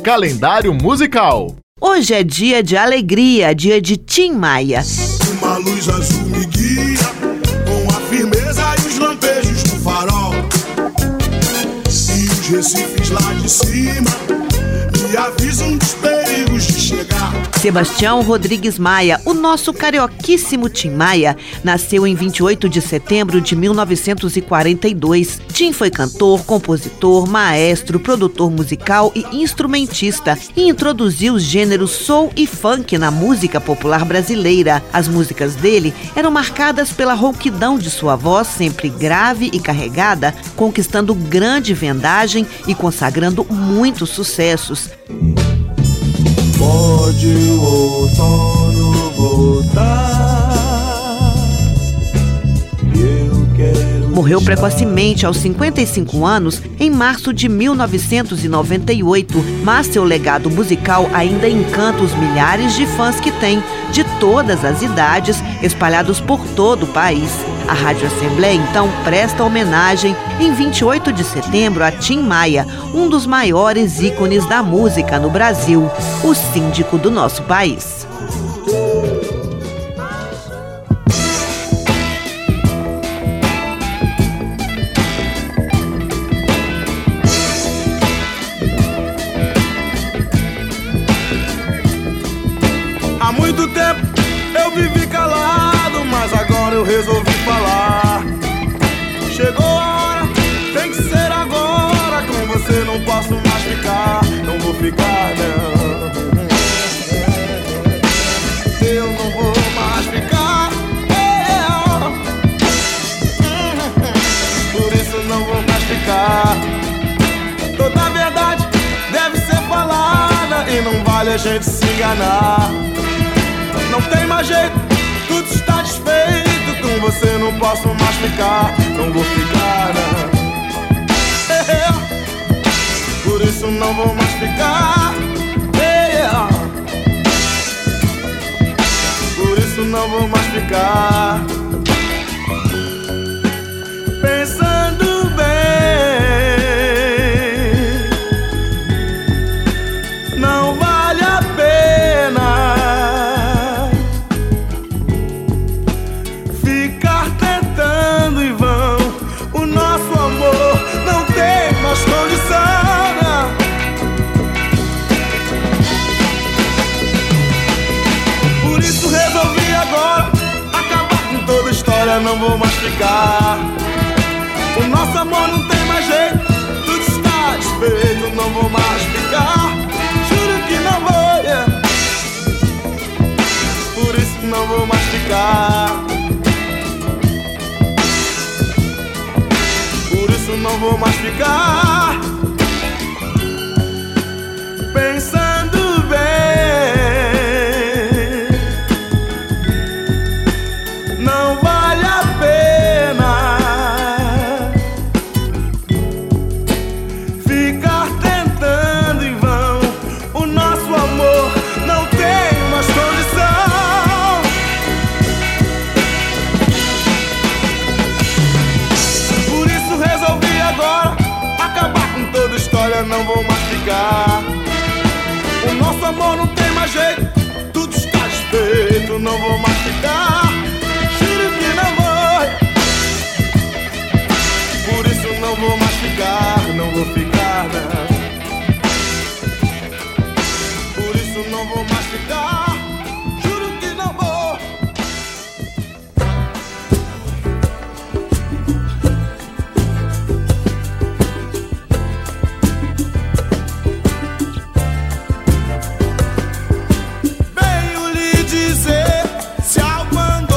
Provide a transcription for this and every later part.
calendário musical. Hoje é dia de alegria, dia de Tim Maia. Uma luz azul me guia, com a firmeza e os lampejos do farol. E os recifes lá de cima me avisam dos perigos de chegar. Sebastião Rodrigues Maia, o nosso carioquíssimo Tim Maia, nasceu em 28 de setembro de 1942. Tim foi cantor, compositor, maestro, produtor musical e instrumentista e introduziu os gêneros soul e funk na música popular brasileira. As músicas dele eram marcadas pela rouquidão de sua voz, sempre grave e carregada, conquistando grande vendagem e consagrando muitos sucessos. Pode o outono voltar, eu quero. Morreu precocemente aos 55 anos em março de 1998, mas seu legado musical ainda encanta os milhares de fãs que tem, de todas as idades, espalhados por todo o país. A Rádio Assembleia, então, presta homenagem em 28 de setembro a Tim Maia, um dos maiores ícones da música no Brasil, o síndico do nosso país. Há muito tempo eu vivi calado, mas agora eu resolvi falar. Chegou a hora, tem que ser agora. Com você não posso mais ficar, não vou ficar não. Eu não vou mais ficar, por isso não vou mais ficar. Toda a verdade deve ser falada e não vale a gente se enganar. Não tem mais jeito, tudo está desfeito. Com você não posso mais ficar, não vou ficar não. Por isso não vou mais ficar. Por isso não vou mais ficar. Pensando bem, não vale a pena ficar tentando em vão. O nosso amor não tem mais condição. Por isso resolvi agora acabar com toda a história, não vou mais ficar. O nosso amor não tem mais jeito, tudo está desfeito, não vou mais ficar. Juro que não vou, yeah. Por isso não vou mais ficar. Por isso não vou mais ficar. Pensando bem, não vale a pena ficar tentando em vão. O nosso amor não tem mais condição. Por isso resolvi agora acabar com toda a história, não vou mais ficar. O nosso amor não tem mais jeito, tudo está desfeito, não vou mais ficar. Juro que não vou. Por isso não vou mais ficar, não vou ficar não. Por isso não vou mais ficar. Juro que não vou. Venho lhe dizer, se algo andou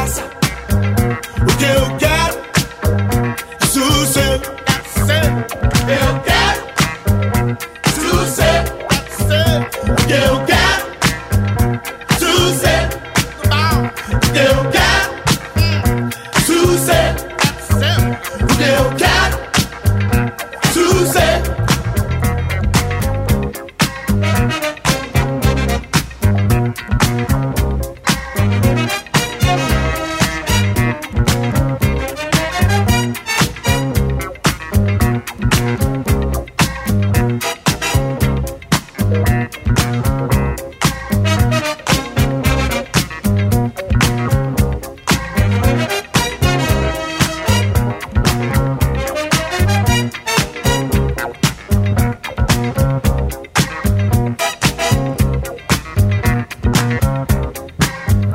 graça. O que eu quero é sossego. Eu quero sossego. O que eu quero é sossego. O que eu quero é sossego. O que eu quero é sossego.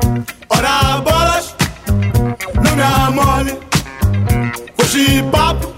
Ora bolas, não me amole. Hoje papo